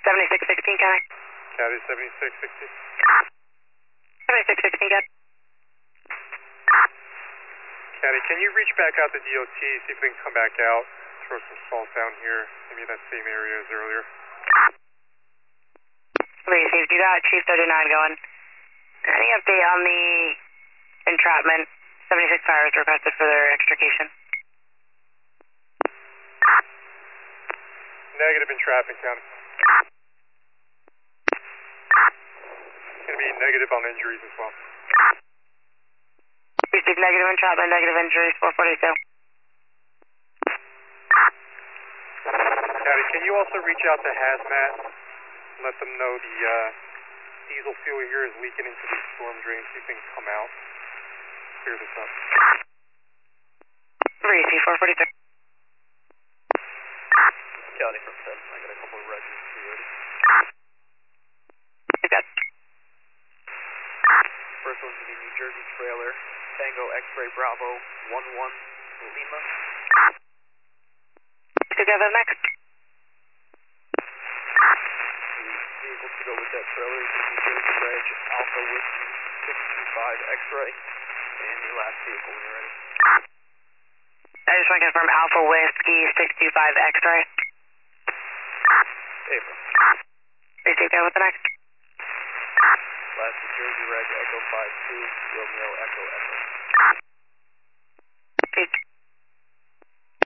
7616, County. County 7660. 7616, County. County, can you reach back out to DOT, see if they can come back out, throw some salt down here, maybe in that same area as earlier? Received. You got Chief 39 going. Any update on the entrapment? 76 fires requested for their extrication. Negative entrapment, County. Going to be negative on injuries as well. Received. Negative entrapment, negative injuries, 442. County, can you also reach out to Hazmat and let them know the diesel fuel here is leaking into the storm drain, see if they can come out, clear this up. Received, 442. County from 7, I got a couple of records for you. You got. First one's the New Jersey trailer, Tango X-Ray Bravo 11 Lima. Together next. The vehicle to go with that trailer is the New Jersey Reg Alpha Whiskey 625 X-Ray. And your last vehicle when you're ready. I just want to confirm Alpha Whiskey 625 X-ray. April. Received. Go with the next. Last New Jersey Reg Echo 52 Romeo Echo Echo.